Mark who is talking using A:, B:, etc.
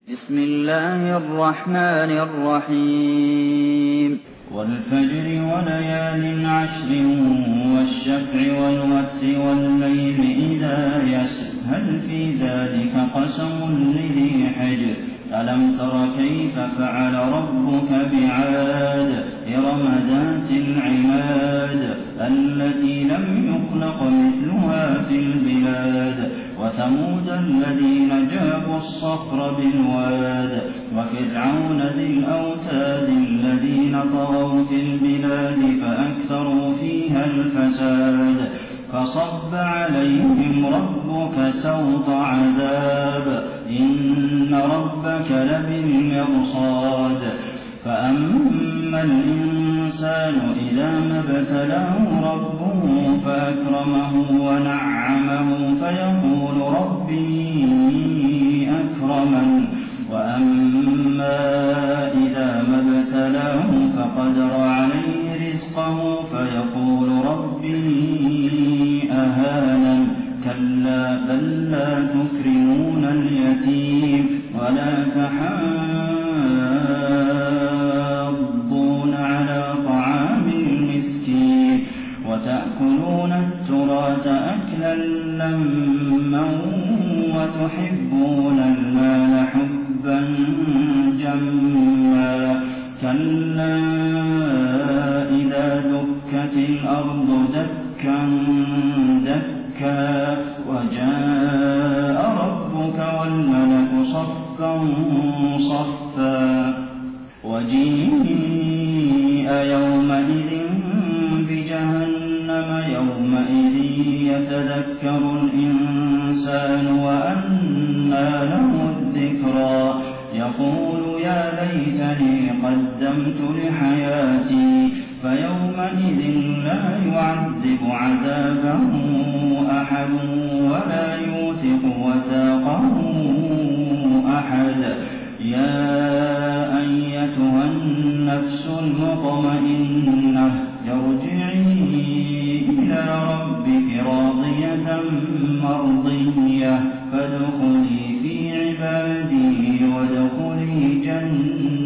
A: بسم الله الرحمن الرحيم
B: والفجر وليال عشر والشفع والوتر والليل إذا يسر هل في ذلك قسم لذي حجر ألم تر كيف فعل ربك بعاد إرم ذات العماد التي لم يخلق مثلها في البلاد وثمود الذين جابوا الصخر بالواد وفرعون ذي الأوتاد الذين طغوا في البلاد فأكثروا فيها الفساد فصب عليهم ربك سوط عذاب إن ربك لبالمرصاد فأما الإنسان إذا ما ابتلاه ربه فأكرمه ونعمه فيقول ربي أكرمن وأما إذا ما ابتلاه فقدر عليه رزقه فيقول ربي أهانن كلا بل لا تكرمون اليتيم ولا تحاضون على طعام المسكين وتأكلون التراث أكلا لما وتحبون المال حبا جما كلا إذا دكت الأرض دكا دكا وجاء ربك والملك صفا صفا وجيء يومئذ بجهنم يومئذ يتذكر الإنسان وأنى له الذكرى يقول يا ليتني قدمت لحياتي فيومئذ لا يعذب عذابه أحد ولا يوثق وثاقه أحد يا أيتها النفس المطمئنة ارجعي إلى ربك راضية مرضية فادخلي في عبادي وادخلي جنتي